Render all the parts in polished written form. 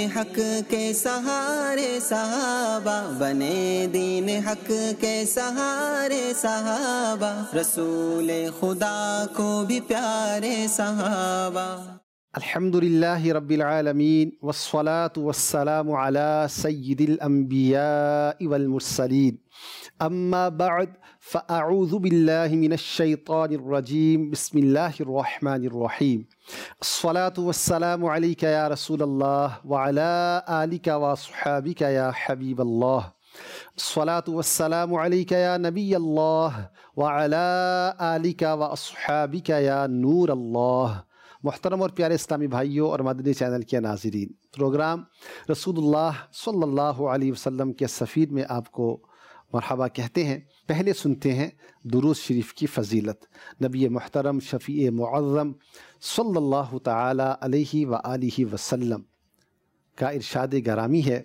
حق کے سہارے صحابہ، بنے دین حق کے سہارے صحابہ، رسول خدا کو بھی پیارے صحابہ۔ الحمدللہ رب العالمین والصلاة والسلام علی سید الانبیاء والمرسلین، اما بعد فاعوذ باللہ من الشیطان الرجیم، بسم اللہ الرحمن الرحیم۔ الصلاة والسلام علیک یا رسول اللہ وعلی آلک واصحابک یا حبیب اللہ۔ الصلاة والسلام علیک یا نبی اللہ وعلی آلک واصحابک یا نور اللہ۔ محترم اور پیارے اسلامی بھائیوں اور مدنی چینل کے ناظرین، پروگرام رسول اللہ صلی اللہ علیہ وسلم کے سفیر میں آپ کو مرحبا کہتے ہیں۔ پہلے سنتے ہیں درود شریف کی فضیلت۔ نبی محترم شفیع معظم صلی اللہ تعالی علیہ وآلہ وسلم کا ارشاد گرامی ہے،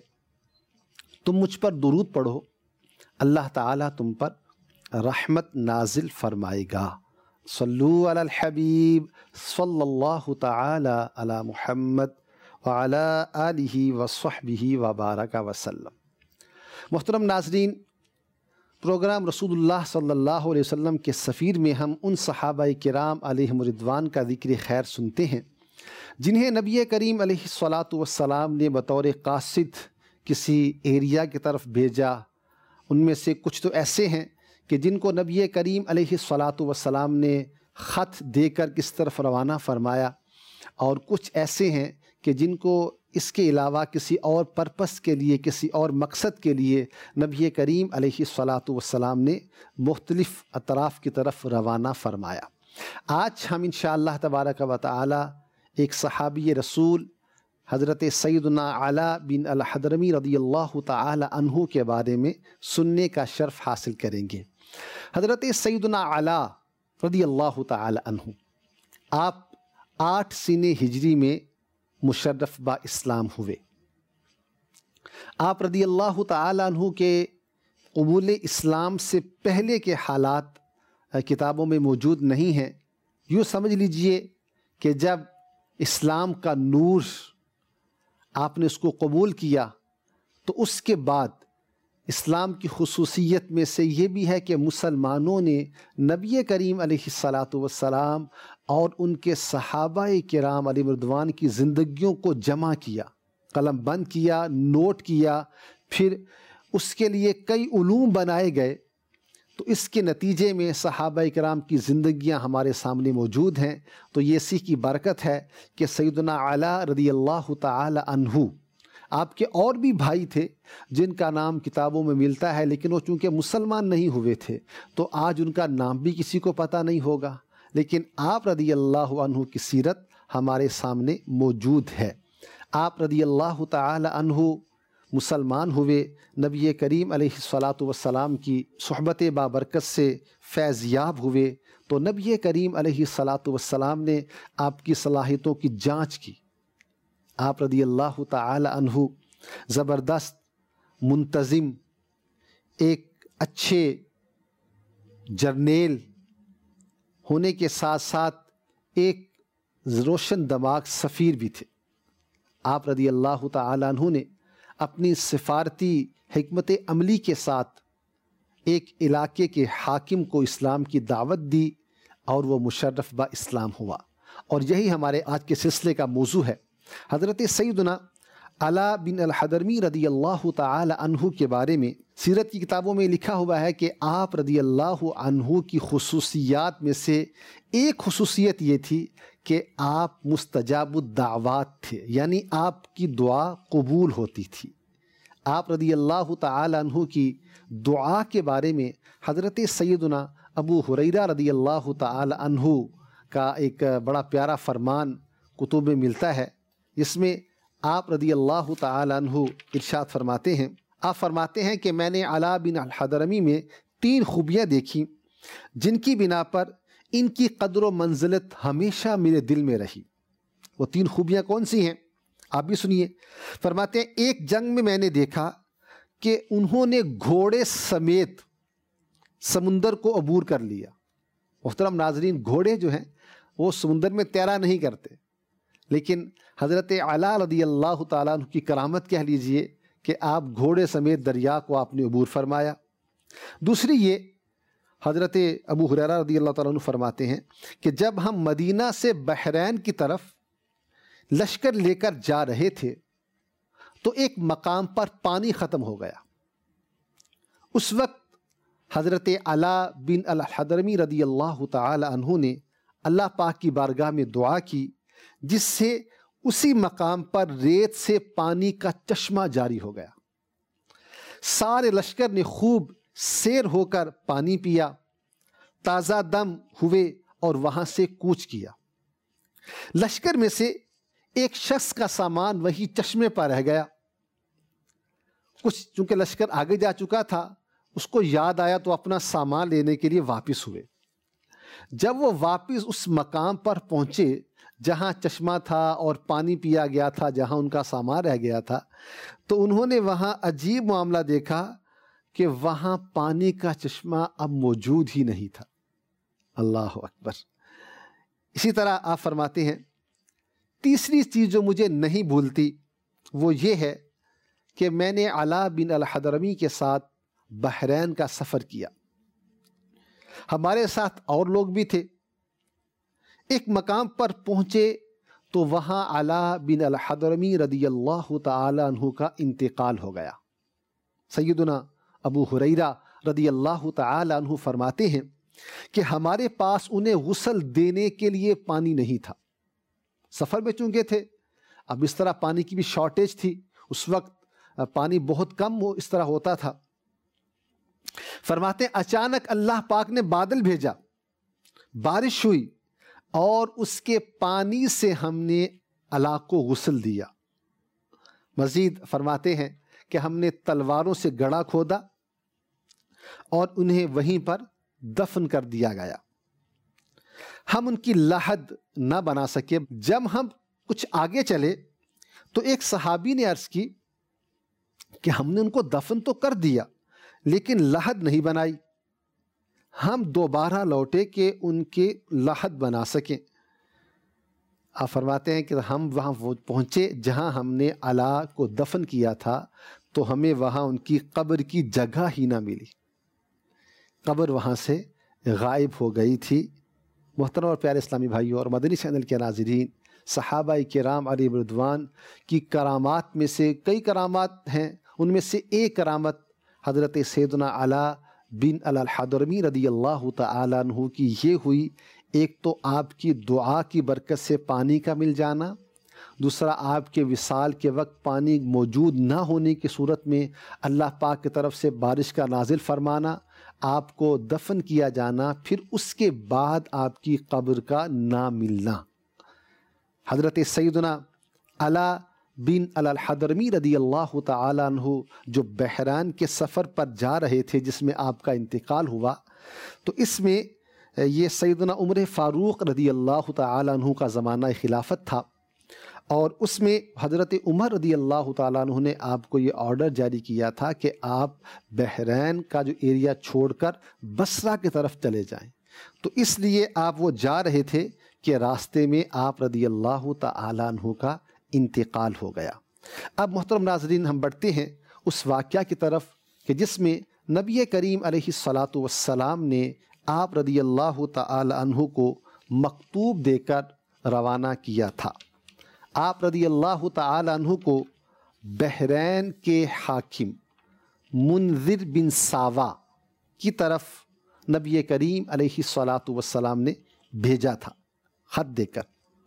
تم مجھ پر درود پڑھو، اللہ تعالیٰ تم پر رحمت نازل فرمائے گا۔ صلو علی الحبیب صلی اللہ تعالی علی محمد وعلی آلہ وصحبہ وبارک وسلم۔ محترم ناظرین، پروگرام رسول اللہ صلی اللہ علیہ وسلم کے سفیر میں ہم ان صحابہ کرام علیہم رضوان کا ذکر خیر سنتے ہیں جنہیں نبی کریم علیہ الصلاۃ والسلام نے بطور قاصد کسی ایریا کی طرف بھیجا۔ ان میں سے کچھ تو ایسے ہیں کہ جن کو نبی کریم علیہ الصلاۃ والسلام نے خط دے کر کس طرف روانہ فرمایا، اور کچھ ایسے ہیں کہ جن کو اس کے علاوہ کسی اور پرپس کے لیے، کسی اور مقصد کے لیے نبی کریم علیہ الصلاۃ والسلام نے مختلف اطراف کی طرف روانہ فرمایا۔ آج ہم انشاءاللہ تبارک و تعالی ایک صحابی رسول حضرت سیدنا علا بن الحضرمی رضی اللہ تعالی عنہ کے بارے میں سننے کا شرف حاصل کریں گے۔ حضرت سیدنا علا رضی اللہ تعالی عنہ، آپ 8 سنہ ہجری میں مشرف با اسلام ہوئے۔ آپ رضی اللہ تعالی عنہ کے قبول اسلام سے پہلے کے حالات کتابوں میں موجود نہیں ہیں۔ یوں سمجھ لیجئے کہ جب اسلام کا نور آپ نے اس کو قبول کیا تو اس کے بعد اسلام کی خصوصیت میں سے یہ بھی ہے کہ مسلمانوں نے نبی کریم علیہ الصلاۃ والسلام اور ان کے صحابہ کرام علیہ رضوان کی زندگیوں کو جمع کیا، قلم بند کیا، نوٹ کیا، پھر اس کے لیے کئی علوم بنائے گئے۔ تو اس کے نتیجے میں صحابہ کرام کی زندگیاں ہمارے سامنے موجود ہیں۔ تو یہ اسی کی برکت ہے کہ سیدنا علا رضی اللہ تعالی عنہ، آپ کے اور بھی بھائی تھے جن کا نام کتابوں میں ملتا ہے، لیکن وہ چونکہ مسلمان نہیں ہوئے تھے تو آج ان کا نام بھی کسی کو پتہ نہیں ہوگا، لیکن آپ رضی اللہ عنہ کی سیرت ہمارے سامنے موجود ہے۔ آپ رضی اللہ تعالی عنہ مسلمان ہوئے، نبی کریم علیہ الصلاۃ والسلام کی صحبت بابرکت سے فیض یاب ہوئے، تو نبی کریم علیہ الصلاۃ والسلام نے آپ کی صلاحیتوں کی جانچ کی۔ آپ رضی اللہ تعالی عنہ زبردست، منتظم، ایک اچھے جرنیل ہونے کے ساتھ ساتھ ایک روشن دماغ سفیر بھی تھے۔ آپ رضی اللہ تعالی عنہ نے اپنی سفارتی حکمت عملی کے ساتھ ایک علاقے کے حاکم کو اسلام کی دعوت دی اور وہ مشرف با اسلام ہوا، اور یہی ہمارے آج کے سلسلے کا موضوع ہے۔ حضرت سیدنا علا بن الحضرمی رضی اللہ تعالی عنہ کے بارے میں سیرت کی کتابوں میں لکھا ہوا ہے کہ آپ رضی اللہ عنہ کی خصوصیات میں سے ایک خصوصیت یہ تھی کہ آپ مستجاب الدعوات تھے، یعنی آپ کی دعا قبول ہوتی تھی۔ آپ رضی اللہ تعالی عنہ کی دعا کے بارے میں حضرت سیدنا ابو ہریرہ رضی اللہ تعالی عنہ کا ایک بڑا پیارا فرمان کتب میں ملتا ہے، جس میں آپ رضی اللہ تعالی عنہ ارشاد فرماتے ہیں، آپ فرماتے ہیں کہ میں نے علا بن الحضرمی میں 3 خوبیاں دیکھیں جن کی بنا پر ان کی قدر و منزلت ہمیشہ میرے دل میں رہی۔ وہ 3 خوبیاں کون سی ہیں؟ آپ بھی سنیے۔ فرماتے ہیں، ایک جنگ میں نے دیکھا کہ انہوں نے گھوڑے سمیت سمندر کو عبور کر لیا۔ محترم ناظرین، گھوڑے جو ہیں وہ سمندر میں تیرا نہیں کرتے، لیکن حضرت علی رضی اللہ تعالیٰ عنہ کی کرامت کہہ لیجئے کہ آپ گھوڑے سمیت دریا کو آپ نے عبور فرمایا۔ دوسری یہ حضرت ابو ہریرہ رضی اللہ تعالیٰ عنہ فرماتے ہیں کہ جب ہم مدینہ سے بحرین کی طرف لشکر لے کر جا رہے تھے تو ایک مقام پر پانی ختم ہو گیا۔ اس وقت حضرت علا بن الحضرمی رضی اللہ تعالی عنہ نے اللہ پاک کی بارگاہ میں دعا کی، جس سے اسی مقام پر ریت سے پانی کا چشمہ جاری ہو گیا۔ سارے لشکر نے خوب سیر ہو کر پانی پیا، تازہ دم ہوئے اور وہاں سے کوچ کیا۔ لشکر میں سے ایک شخص کا سامان وہی چشمے پر رہ گیا۔ کچھ چونکہ لشکر آگے جا چکا تھا، اس کو یاد آیا تو اپنا سامان لینے کے لیے واپس ہوئے۔ جب وہ واپس اس مقام پر پہنچے جہاں چشمہ تھا اور پانی پیا گیا تھا، جہاں ان کا سامان رہ گیا تھا، تو انہوں نے وہاں عجیب معاملہ دیکھا کہ وہاں پانی کا چشمہ اب موجود ہی نہیں تھا۔ اللہ اکبر۔ اسی طرح آپ فرماتے ہیں تیسری چیز جو مجھے نہیں بھولتی وہ یہ ہے کہ میں نے علا بن الحضرمی کے ساتھ بحرین کا سفر کیا۔ ہمارے ساتھ اور لوگ بھی تھے۔ ایک مقام پر پہنچے تو وہاں علا بن الحضرمی رضی اللہ تعالی عنہ کا انتقال ہو گیا۔ سیدنا ابو ہریرہ رضی اللہ تعالی عنہ فرماتے ہیں کہ ہمارے پاس انہیں غسل دینے کے لیے پانی نہیں تھا۔ سفر میں چونکہ تھے، اب اس طرح پانی کی بھی شارٹیج تھی، اس وقت پانی بہت کم اس طرح ہوتا تھا۔ فرماتے ہیں اچانک اللہ پاک نے بادل بھیجا، بارش ہوئی اور اس کے پانی سے ہم نے علا کو غسل دیا۔ مزید فرماتے ہیں کہ ہم نے تلواروں سے گڑھا کھودا اور انہیں وہیں پر دفن کر دیا گیا۔ ہم ان کی لحد نہ بنا سکے۔ جب ہم کچھ آگے چلے تو ایک صحابی نے عرض کی کہ ہم نے ان کو دفن تو کر دیا لیکن لحد نہیں بنائی۔ ہم دوبارہ لوٹے کہ ان کے لحد بنا سکیں۔ آپ فرماتے ہیں کہ ہم وہاں پہنچے جہاں ہم نے علا کو دفن کیا تھا تو ہمیں وہاں ان کی قبر کی جگہ ہی نہ ملی، قبر وہاں سے غائب ہو گئی تھی۔ محترم اور پیارے اسلامی بھائیوں اور مدنی چینل کے ناظرین، صحابہ کرام علیہم رضوان کی کرامات میں سے کئی کرامات ہیں، ان میں سے ایک کرامت حضرت سیدنا علا بن الحضرمی رضی اللہ تعالیٰ عنہ کی یہ ہوئی، ایک تو آپ کی دعا کی برکت سے پانی کا مل جانا، دوسرا آپ کے وصال کے وقت پانی موجود نہ ہونے کی صورت میں اللہ پاک کی طرف سے بارش کا نازل فرمانا، آپ کو دفن کیا جانا، پھر اس کے بعد آپ کی قبر کا نہ ملنا۔ حضرت سیدنا علا بن الحضرمی رضی اللہ تعالیٰ عنہ جو بحرین کے سفر پر جا رہے تھے جس میں آپ کا انتقال ہوا، تو اس میں یہ سیدنا عمر فاروق رضی اللہ تعالیٰ عنہ کا زمانہ خلافت تھا، اور اس میں حضرت عمر رضی اللہ تعالیٰ عنہ نے آپ کو یہ آرڈر جاری کیا تھا کہ آپ بحرین کا جو ایریا چھوڑ کر بصرہ کی طرف چلے جائیں۔ تو اس لیے آپ وہ جا رہے تھے کہ راستے میں آپ رضی اللہ تعالیٰ عنہ کا انتقال ہو گیا۔ اب محترم ناظرین، ہم بڑھتے ہیں اس واقعہ کی طرف کہ جس میں نبی کریم علیہ الصلاۃ والسلام نے آپ رضی اللہ تعالی عنہ کو مکتوب دے کر روانہ کیا تھا۔ آپ رضی اللہ تعالی عنہ کو بحرین کے حاکم منذر بن ساوا کی طرف نبی کریم علیہ الصلاۃ والسلام نے بھیجا تھا خط دے کر۔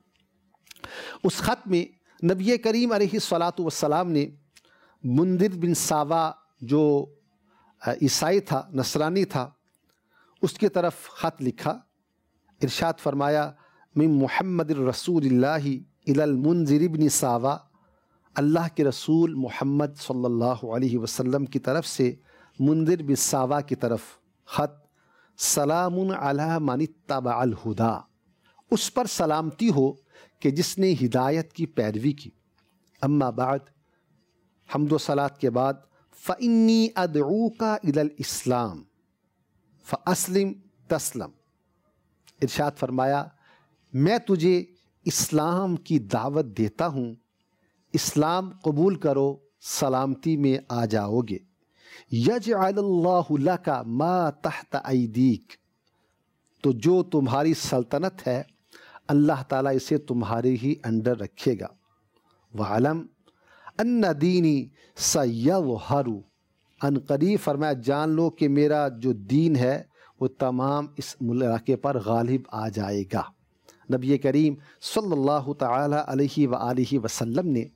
اس خط میں نبی کریم علیہ الصلاۃ والسلام نے منذر بن ساوا جو عیسائی تھا، نصرانی تھا، اس کی طرف خط لکھا۔ ارشاد فرمایا من محمد الرسول اللہ الی المنذر بن ساوا، اللہ کے رسول محمد صلی اللہ علیہ وسلم کی طرف سے منذر بن ساوا کی طرف خط، سلام علی من اتبع الہدی، اس پر سلامتی ہو کہ جس نے ہدایت کی پیروی کی۔ اما بعد، حمد و صلاۃ کے بعد، فإنی ادعوک الی الاسلام فاسلم تسلم، ارشاد فرمایا میں تجھے اسلام کی دعوت دیتا ہوں، اسلام قبول کرو، سلامتی میں آ جاؤ گے۔ یجعل اللہ لک ما تحت ایدیک، تو جو تمہاری سلطنت ہے اللہ تعالیٰ اسے تمہارے ہی انڈر رکھے گا۔ وعلم ان دینی سیظہر، ان قریب فرمایا جان لو کہ میرا جو دین ہے وہ تمام اس علاقے پر غالب آ جائے گا۔ نبی کریم صلی اللہ تعالی علیہ وآلہ وسلم نے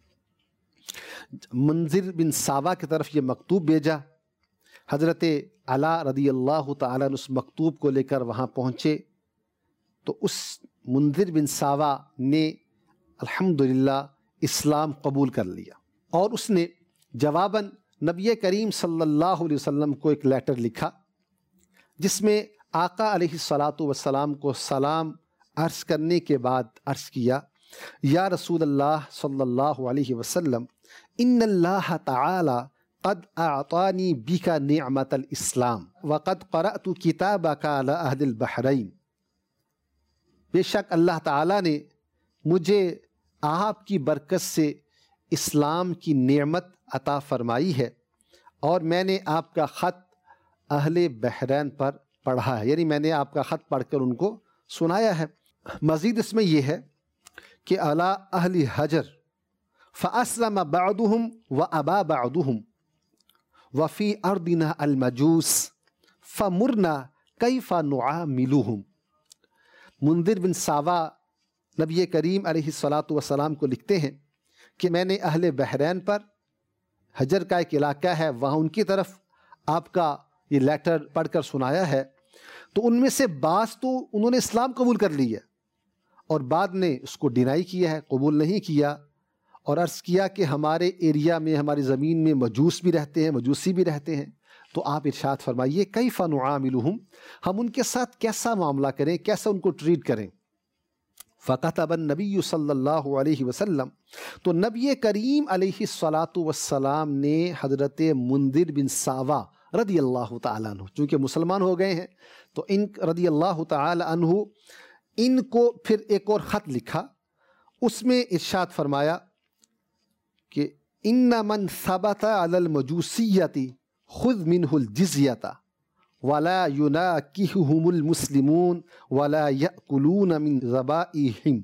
منذر بن ساوا کی طرف یہ مکتوب بھیجا۔ حضرت علی رضی اللہ تعالیٰ نے اس مکتوب کو لے کر وہاں پہنچے تو اس منذر بن ساوا نے الحمدللہ اسلام قبول کر لیا، اور اس نے جواباً نبی کریم صلی اللہ علیہ وسلم کو ایک لیٹر لکھا جس میں آقا علیہ الصلاۃ والسلام کو سلام عرض کرنے کے بعد عرض کیا، یا رسول اللہ صلی اللہ علیہ وسلم، ان اللہ تعالی قد اعطانی بک نعمت الاسلام وقد قرأت کتابک علی اہل البحرین، بے شک اللہ تعالیٰ نے مجھے آپ کی برکت سے اسلام کی نعمت عطا فرمائی ہے، اور میں نے آپ کا خط اہل بحرین پر پڑھا ہے، یعنی میں نے آپ کا خط پڑھ کر ان کو سنایا ہے۔ مزید اس میں یہ ہے کہ علی اہل حجر فاسلم بعضهم وابا بعضهم وفی ارضنا المجوس فمرنا کیف نعاملهم۔ منذر بن ساوا نبی کریم علیہ الصلاۃ والسلام کو لکھتے ہیں کہ میں نے اہل بحرین پر، حجر کا ایک علاقہ ہے وہاں، ان کی طرف آپ کا یہ لیٹر پڑھ کر سنایا ہے، تو ان میں سے بعض تو انہوں نے اسلام قبول کر لی ہے اور بعد نے اس کو ڈینائی کیا ہے، قبول نہیں کیا، اور عرض کیا کہ ہمارے ایریا میں، ہماری زمین میں مجوس بھی رہتے ہیں، مجوسی بھی رہتے ہیں، تو آپ ارشاد فرمائیے کیف نعاملہم، ہم ان کے ساتھ کیسا معاملہ کریں، کیسا ان کو ٹریٹ کریں۔ فکتب النبی صلی اللہ علیہ وسلم، تو نبی کریم علیہ الصلاۃ والسلام نے حضرت منذر بن ساوا رضی اللہ تعالیٰ عنہ، چونکہ مسلمان ہو گئے ہیں تو ان رضی اللہ تعالیٰ عنہ ان کو پھر ایک اور خط لکھا، اس میں ارشاد فرمایا کہ ان من ثبت علی المجوسیۃ خذ منہ الجزیۃ ولا یناکحہم المسلمون ولا یأکلون من ذبائحہم۔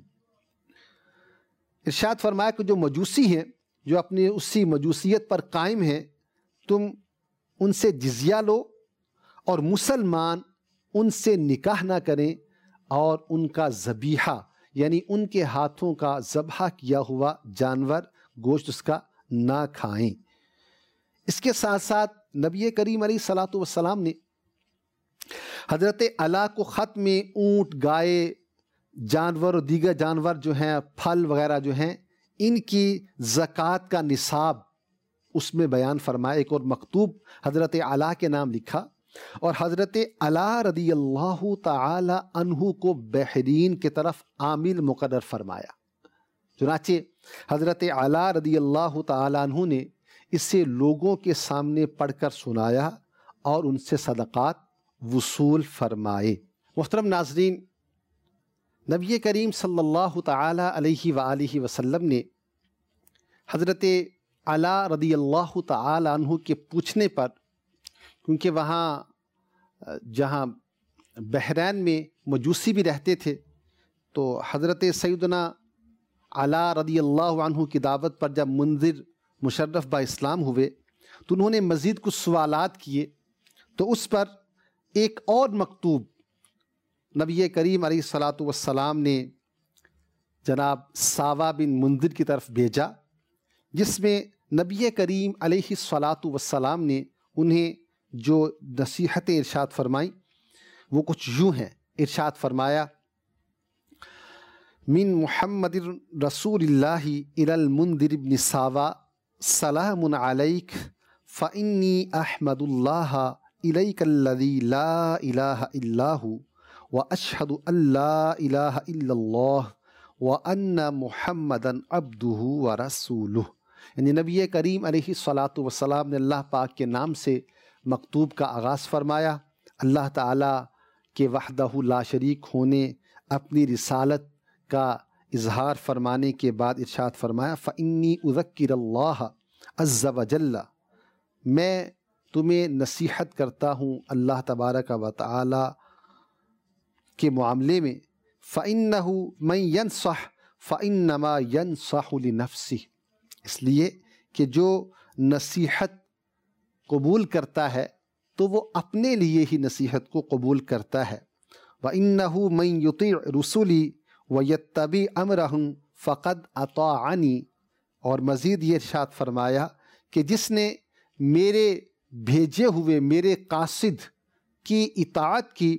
ارشاد فرمایا کہ جو مجوسی ہیں، جو اپنی اسی مجوسیت پر قائم ہیں، تم ان سے جزیہ لو اور مسلمان ان سے نکاح نہ کریں اور ان کا ذبیحہ یعنی ان کے ہاتھوں کا ذبح کیا ہوا جانور گوشت اس کا نہ کھائیں۔ اس کے ساتھ ساتھ نبی کریم علیہ الصلاۃ والسلام نے حضرت علی کو خط میں اونٹ، گائے، جانور اور دیگر جانور جو ہیں، پھل وغیرہ جو ہیں، ان کی زکوٰۃ کا نصاب اس میں بیان فرمایا، ایک اور مکتوب حضرت علی کے نام لکھا، اور حضرت علی رضی اللہ تعالی عنہ کو بحرین کی طرف عامل مقرر فرمایا۔ چنانچہ حضرت علی رضی اللہ تعالی عنہ نے اسے لوگوں کے سامنے پڑھ کر سنایا اور ان سے صدقات وصول فرمائے۔ محترم ناظرین، نبی کریم صلی اللہ تعالی علیہ وآلہ وسلم نے حضرت علی رضی اللہ تعالی عنہ کے پوچھنے پر، کیونکہ وہاں جہاں بحرین میں مجوسی بھی رہتے تھے، تو حضرت سیدنا علی رضی اللہ عنہ کی دعوت پر جب منذر مشرف با اسلام ہوئے تو انہوں نے مزید کچھ سوالات کیے، تو اس پر ایک اور مکتوب نبی کریم علیہ الصلاۃ والسلام نے جناب ساوا بن منذر کی طرف بھیجا، جس میں نبی کریم علیہ الصلاۃ والسلام نے انہیں جو نصیحتیں ارشاد فرمائیں وہ کچھ یوں ہیں۔ ارشاد فرمایا، من محمد رسول اللہ الی المنذر بن ساوا سلام علیک فانی احمد اللہ الیک الذی لا الہ الا ہو واشہد ان لا الہ الا اللہ وان محمدا عبدہ ورسولہ۔ یعنی نبی کریم علیہ الصلاۃ والسلام نے اللہ پاک کے نام سے مکتوب کا آغاز فرمایا، اللہ تعالیٰ کے وحدہ لا شریک ہونے، اپنی رسالت کا اظہار فرمانے کے بعد ارشاد فرمایا فإنی اذکر اللہ عز وجل، میں تمہیں نصیحت کرتا ہوں اللہ تبارک و تعالی کے معاملے میں، فإنہ من ینصح فإنما ینصح لنفسہ، اس لیے کہ جو نصیحت قبول کرتا ہے تو وہ اپنے لیے ہی نصیحت کو قبول کرتا ہے۔ وَإِنَّهُ مَن يُطِيعْ رُسُلِي وَيَتَّبِعْ أَمْرَهُمْ فَقَدْ أَطَاعَنِي، اور مزید یہ ارشاد فرمایا کہ جس نے میرے بھیجے ہوئے میرے قاصد کی اطاعت کی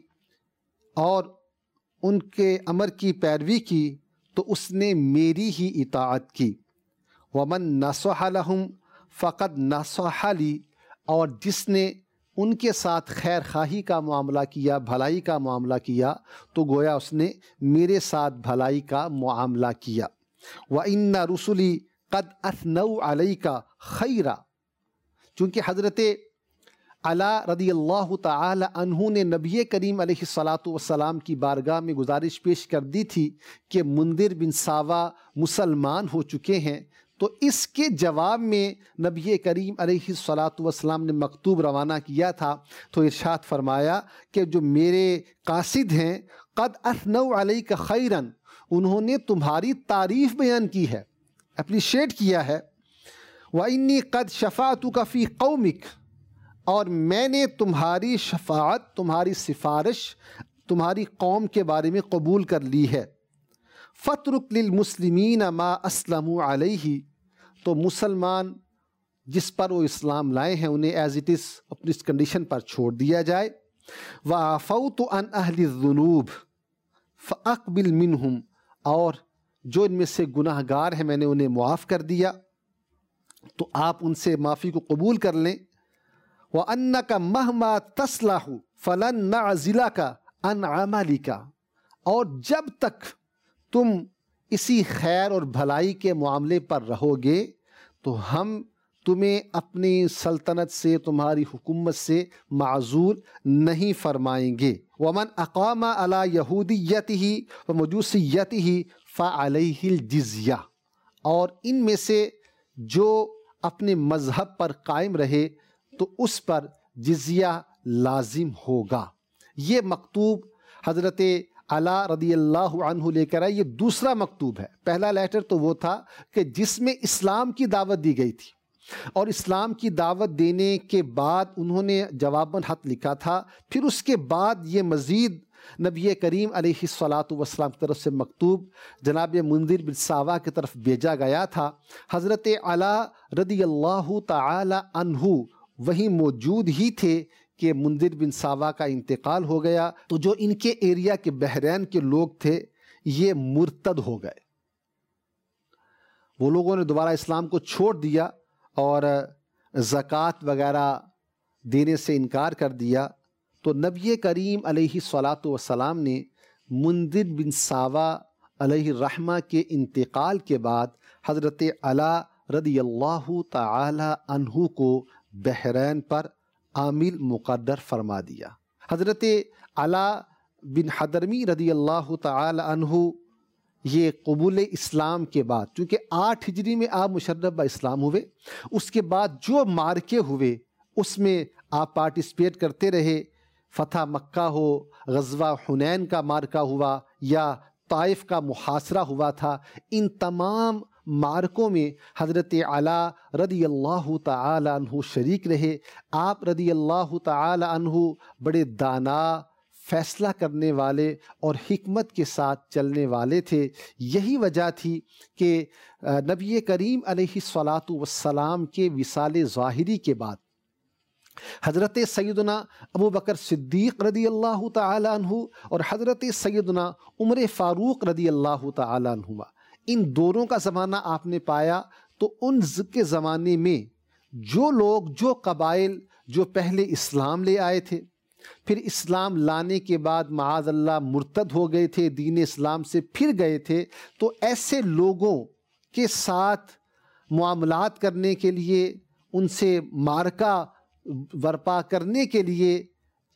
اور ان کے امر کی پیروی کی تو اس نے میری ہی اطاعت کی۔ وَمَن نَصَحَ لَهُمْ فَقَدْ نَصَحَ لِي، اور جس نے ان کے ساتھ خیر خواہی کا معاملہ کیا، بھلائی کا معاملہ کیا، تو گویا اس نے میرے ساتھ بھلائی کا معاملہ کیا۔ وَإِنَّ رُسُلِي قَدْ أَثْنَوْا عَلَيْكَ خَيْرًا، چونکہ حضرت علی رضی اللہ تعالی عنہ نے نبی کریم علیہ السلام کی بارگاہ میں گزارش پیش کر دی تھی کہ منذر بن ساوا مسلمان ہو چکے ہیں، تو اس کے جواب میں نبی کریم علیہ السلام نے مکتوب روانہ کیا تھا، تو ارشاد فرمایا کہ جو میرے قاصد ہیں قد اثنوا علیک خیرا، انہوں نے تمہاری تعریف بیان کی ہے، اپریشیٹ کیا ہے۔ وَإِنِّي قَدْ شَفَعْتُكَ فِي قَوْمِكَ، اور میں نے تمہاری شفاعت، تمہاری سفارش تمہاری قوم کے بارے میں قبول کر لی ہے۔ فَاتْرُكْ لِلْمُسْلِمِينَ مَا أَسْلَمُوا عَلَيْهِ، تو مسلمان جس پر وہ اسلام لائے ہیں انہیں ایز اٹ از اپنی اس کنڈیشن پر چھوڑ دیا جائے۔ وَعَفَوْتُ عَنْ أَهْلِ الذُّنُوبِ فَأَقْبِلْ مِنْهُمْ، اور جو ان میں سے گناہ گار ہیں میں نے انہیں معاف کر دیا تو آپ ان سے معافی کو قبول کر لیں۔ وَأَنَّكَ مَهْمَا تَصْلَحُ فَلَن نَعْزِلَكَ عَنْ عَمَلِكَ، اور جب تک تم اسی خیر اور بھلائی کے معاملے پر رہو گے تو ہم تمہیں اپنی سلطنت سے، تمہاری حکومت سے معزول نہیں فرمائیں گے۔ وَمَنْ أَقَامَ عَلَى يَهُودِيَّتِهِ وَمَجُوسِيَّتِهِ فَعَلَيْهِ الْجِزْيَةُ، اور ان میں سے جو اپنے مذہب پر قائم رہے تو اس پر جزیہ لازم ہوگا۔ یہ مکتوب حضرت علی رضی اللہ عنہ لے کر آئے، یہ دوسرا مکتوب ہے۔ پہلا لیٹر تو وہ تھا کہ جس میں اسلام کی دعوت دی گئی تھی، اور اسلام کی دعوت دینے کے بعد انہوں نے جواباً خط لکھا تھا، پھر اس کے بعد یہ مزید نبی کریم علیہ السلام کی طرف سے مکتوب جناب منذر بن ساوا کی طرف بھیجا گیا تھا۔ حضرت علی رضی اللہ تعالی عنہ وہیں موجود ہی تھے کہ منذر بن ساوا کا انتقال ہو گیا، تو جو ان کے ایریا کے بحرین کے لوگ تھے یہ مرتد ہو گئے، وہ لوگوں نے دوبارہ اسلام کو چھوڑ دیا اور زکوٰۃ وغیرہ دینے سے انکار کر دیا۔ تو نبی کریم علیہ السلام نے منذر بن ساوا علیہ الرحمہ کے انتقال کے بعد حضرت علی رضی اللہ تعالی عنہ کو بحرین پر عامل مقرر فرما دیا۔ حضرت علی بن حضرمی رضی اللہ تعالی عنہ یہ قبول اسلام کے بعد، چونکہ 8 ہجری میں آپ مشرف با اسلام ہوئے، اس کے بعد جو مارکے ہوئے اس میں آپ پارٹیسپیٹ کرتے رہے، فتح مکہ ہو، غزوہ حنین کا مارکہ ہوا یا طائف کا محاصرہ ہوا تھا، ان تمام مارکوں میں حضرت علی رضی اللہ تعالی عنہ شریک رہے۔ آپ رضی اللہ تعالی عنہ بڑے دانا، فیصلہ کرنے والے اور حکمت کے ساتھ چلنے والے تھے۔ یہی وجہ تھی کہ نبی کریم علیہ السلام کے وصال ظاہری کے بعد حضرت سیدنا ابو بکر صدیق رضی اللہ تعالی عنہ اور حضرت سیدنا عمر فاروق رضی اللہ تعالی عنہ، ان دونوں کا زمانہ آپ نے پایا۔ تو ان کے زمانے میں جو لوگ، جو قبائل جو پہلے اسلام لے آئے تھے، پھر اسلام لانے کے بعد معاذ اللہ مرتد ہو گئے تھے، دین اسلام سے پھر گئے تھے، تو ایسے لوگوں کے ساتھ معاملات کرنے کے لیے، ان سے مارکہ برپا کرنے کے لیے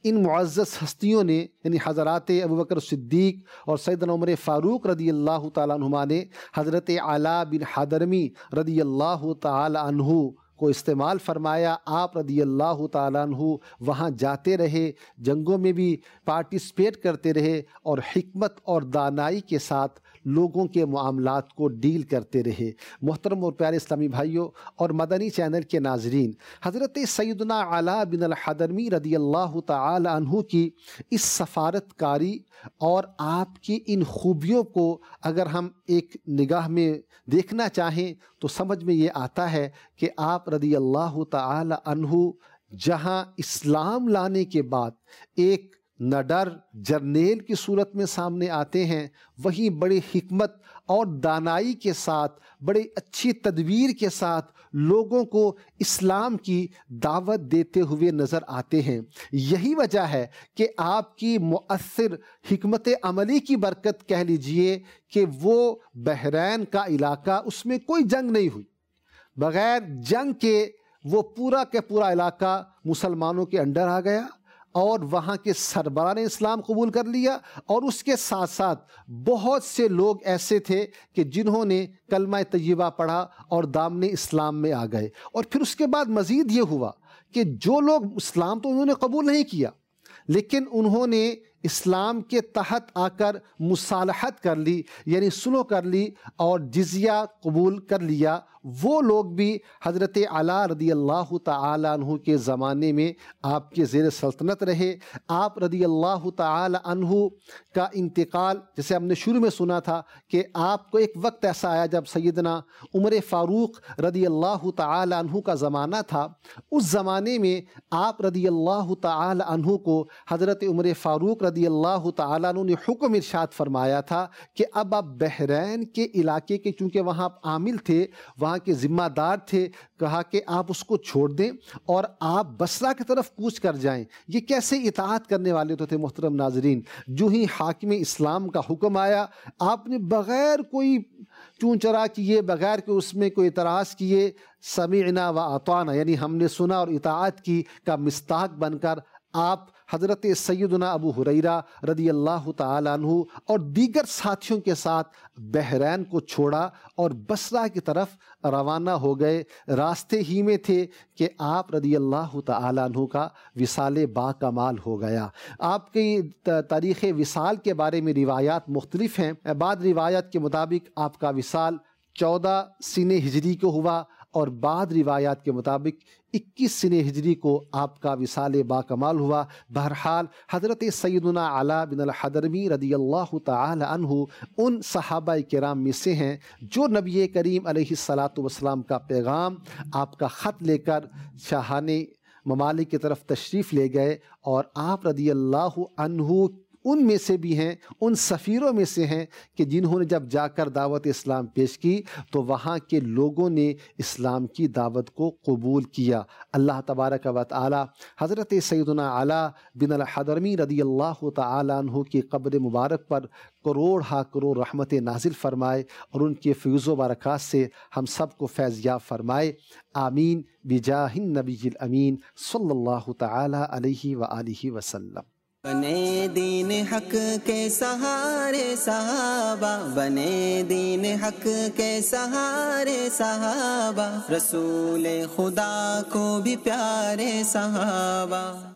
ان معزز ہستیوں نے یعنی حضرات ابوبکر صدیق اور سیدنا عمر فاروق رضی اللہ تعالیٰ عنہما نے حضرت علا بن حضرمی رضی اللہ تعالیٰ عنہ کو استعمال فرمایا۔ آپ رضی اللہ تعالیٰ عنہ وہاں جاتے رہے، جنگوں میں بھی پارٹیسپیٹ کرتے رہے اور حکمت اور دانائی کے ساتھ لوگوں کے معاملات کو ڈیل کرتے رہے۔ محترم اور پیارے اسلامی بھائیوں اور مدنی چینل کے ناظرین، حضرت سیدنا علا بن الحضرمی رضی اللہ تعالی عنہ کی اس سفارت کاری اور آپ کی ان خوبیوں کو اگر ہم ایک نگاہ میں دیکھنا چاہیں تو سمجھ میں یہ آتا ہے کہ آپ رضی اللہ تعالی عنہ جہاں اسلام لانے کے بعد ایک نڈر جرنیل کی صورت میں سامنے آتے ہیں، وہیں بڑی حکمت اور دانائی کے ساتھ، بڑی اچھی تدبیر کے ساتھ لوگوں کو اسلام کی دعوت دیتے ہوئے نظر آتے ہیں۔ یہی وجہ ہے کہ آپ کی مؤثر حکمت عملی کی برکت کہہ لیجئے کہ وہ بحرین کا علاقہ، اس میں کوئی جنگ نہیں ہوئی، بغیر جنگ کے وہ پورا کے پورا علاقہ مسلمانوں کے انڈر آ گیا اور وہاں کے سربراہ نے اسلام قبول کر لیا، اور اس کے ساتھ ساتھ بہت سے لوگ ایسے تھے کہ جنہوں نے کلمہ طیبہ پڑھا اور دامن اسلام میں آ گئے۔ اور پھر اس کے بعد مزید یہ ہوا کہ جو لوگ اسلام تو انہوں نے قبول نہیں کیا، لیکن انہوں نے اسلام کے تحت آ کر مصالحت کر لی، یعنی سلو کر لی اور جزیہ قبول کر لیا، وہ لوگ بھی حضرت علا رضی اللہ تعالی عنہ کے زمانے میں آپ کے زیر سلطنت رہے۔ آپ رضی اللہ تعالی عنہ کا انتقال جیسے ہم نے شروع میں سنا تھا کہ آپ کو ایک وقت ایسا آیا جب سیدنا عمر فاروق رضی اللہ تعالی عنہ کا زمانہ تھا، اس زمانے میں آپ رضی اللہ تعالی عنہ کو حضرت عمر فاروق رضی اللہ تعالیٰ عنہ نے حکم ارشاد فرمایا تھا کہ اب آپ بحرین کے علاقے کے، چونکہ وہاں آپ عامل تھے، وہاں کے ذمہ دار تھے، کہا کہ آپ اس کو چھوڑ دیں اور آپ بصرہ کی طرف کوچ کر جائیں۔ یہ کیسے اطاعت کرنے والے تو تھے محترم ناظرین، جو ہی حاکم اسلام کا حکم آیا آپ نے بغیر کوئی چون چرا کیے، بغیر کہ اس میں کوئی اعتراض کیے، سمعنا و اطعنا یعنی ہم نے سنا اور اطاعت کی کا مصداق بن کر آپ حضرت سیدنا ابو ہریرہ رضی اللہ تعالیٰ عنہ اور دیگر ساتھیوں کے ساتھ بحرین کو چھوڑا اور بصرہ کی طرف روانہ ہو گئے۔ راستے ہی میں تھے کہ آپ رضی اللہ تعالیٰ عنہ کا وصال با کمال ہو گیا۔ آپ کی تاریخ وصال کے بارے میں روایات مختلف ہیں۔ بعض روایات کے مطابق آپ کا وصال 14 سنہ ہجری کو ہوا اور بعض روایات کے مطابق 21 سنہ ہجری کو آپ کا وصال با کمال ہوا۔ بہرحال حضرت سیدنا علا بن الحضرمی رضی اللہ تعالی عنہ ان صحابہ کرام میں سے ہیں جو نبی کریم علیہ الصلاۃ والسلام کا پیغام، آپ کا خط لے کر شاہان ممالک کی طرف تشریف لے گئے، اور آپ رضی اللہ عنہ ان میں سے بھی ہیں، ان سفیروں میں سے ہیں کہ جنہوں نے جب جا کر دعوت اسلام پیش کی تو وہاں کے لوگوں نے اسلام کی دعوت کو قبول کیا۔ اللہ تبارک و تعالی حضرت سیدنا علا بن الحضرمی رضی اللہ تعالی عنہ کی قبر مبارک پر کروڑ ہا کروڑ رحمت نازل فرمائے اور ان کے فیض و برکات سے ہم سب کو فیض یاب فرمائے، آمین بجاہ النبی الامین صلی اللہ تعالی علیہ وآلہ وسلم۔ بنے دین حق کے سہارے صحابہ، بنے دین حق کے سہارے صحابہ، رسول خدا کو بھی پیارے صحابہ۔